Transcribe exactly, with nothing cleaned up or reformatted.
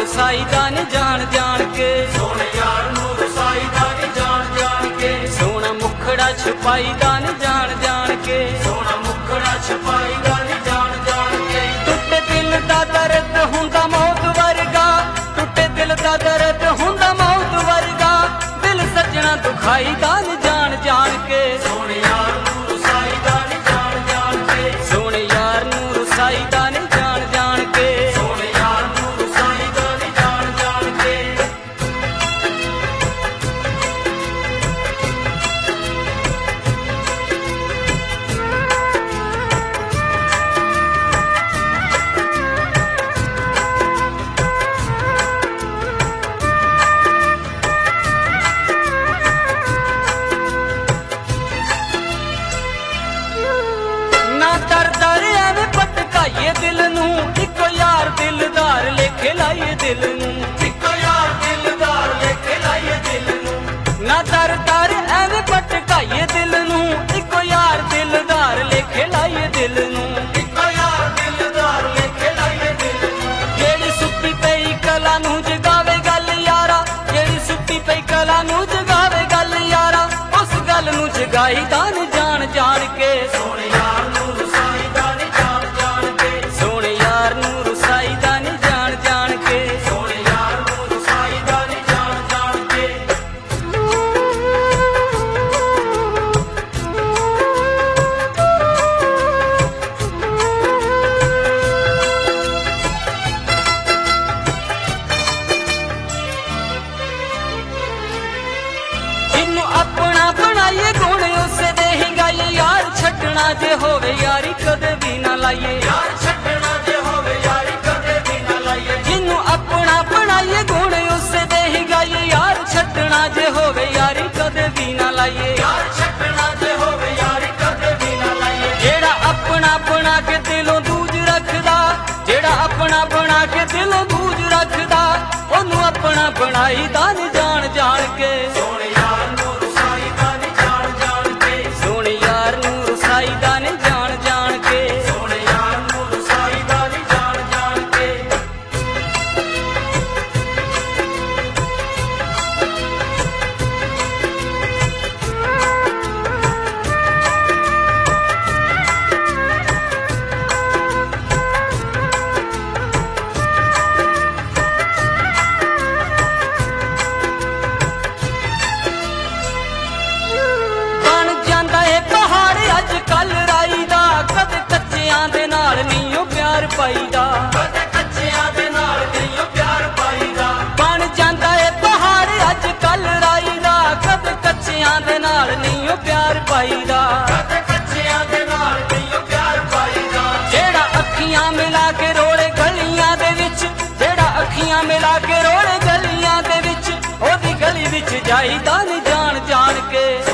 रसाईदा नी जान जान के, सोने यार नूं रसाईदा नी जान जान के, सोना मुखड़ा छुपाईदा नी जान जान के, सोना मुखड़ा छुपाईदा नी जान जान के। टुटे दिल दा दर्द हुंदा मौत वर्गा, टुटे दिल दा दर्द हुंदा मौत वर्गा, दिल सजना दुखाईदा नी जान जान के, सोने यार नूं रसाईदा नी जान जान के, सोने यार नूं रसाईदा नी जान जान के, सोने यार नूं रसाईदा नी जान जान के। ना दर दर एवें भटकाइए दिल नूं, इको यार दिलदार लेखे लाइए दिल नूं, इक्को यार दिलदार लेके लाइए दिल नूं, ना दर दर एवें भटकाइए दिल नूं, इको यार दिलदार लेखे लाइए दिल नूं, इक्को यार दिलदार लेके लाइए दिल नूं। जेड़ी सुत्ती पई कला नूं जगावे गल यारा, जेड़ी सुत्ती पई कला नूं जगावे गल यारा, उस गल नूं जगाई दान जान जान के, सोने यार नूं रसाईदा नी जान जान के, सोने यार नूं रसाईदा नी जान जान के, सोने यार नूं रसाईदा नी जान जान के। जिन्नू अपना बनाइए गुण उसे दे ही गाइए यार, छड्डना जे होवे यारी कदे भी ना लाइए, यार छड्डना जे होवे यारी कदे भी ना लाइए, जिन्नू अपना बनाइए गुण उसे दे ही गाइए यार, छड्डना जे होवे यारी कदे भी ना लाइए, यार छड्डना जे होवे यारी कदे भी ना लाइए। जेड़ा अपना बना के दिलों दूज रखदा, जेड़ा अपना बना के दिलों दूज रखदा, ओनू अपना बनाई दान जान जान के, सोने यार नूं रसाईदा नी जान जान के, सोने यार नूं रसाईदा नी जान जान के, सोने यार नूं रसाईदा नी जान जान के। बन जांदा ए पहाड़ अज कल राई दा, कदे कच्चियां दे नाल नीओ प्यार पाईदा, कदे कच्चियां दे नाल नहीं प्यार पाईदा, बन जांदा ए पहाड़ अज कल राई दा, कदे कच्चियां दे नाल नीओ प्यार पाईदा, कदे कच्चियां दे नाल नहीं प्यार पाईदा। जेड़ा अखियां मिला के रोले गलियां दे विच, जेड़ा अखियां मिला के रोले गलियां दे विच, ओदी गली विच जाईदा नी जान जान के,